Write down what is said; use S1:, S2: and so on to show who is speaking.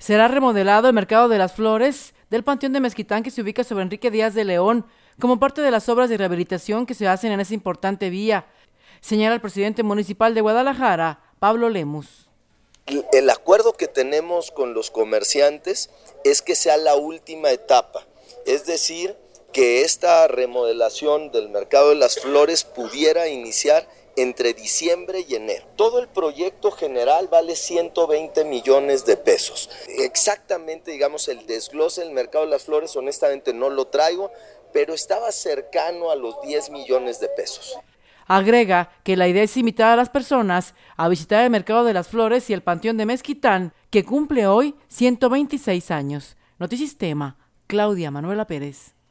S1: Será remodelado el Mercado de las Flores del Panteón de Mezquitán, que se ubica sobre Enrique Díaz de León, como parte de las obras de rehabilitación que se hacen en esa importante vía, señala el presidente municipal de Guadalajara, Pablo Lemus.
S2: El acuerdo que tenemos con los comerciantes es que sea la última etapa, es decir, que esta remodelación del Mercado de las Flores pudiera iniciar entre diciembre y enero. Todo el proyecto general vale 120 millones de pesos. Exactamente, digamos, el desglose del Mercado de las Flores, honestamente no lo traigo, pero estaba cercano a los 10 millones de pesos.
S1: Agrega que la idea es invitar a las personas a visitar el Mercado de las Flores y el Panteón de Mezquitán, que cumple hoy 126 años. Notisistema, Claudia Manuela Pérez.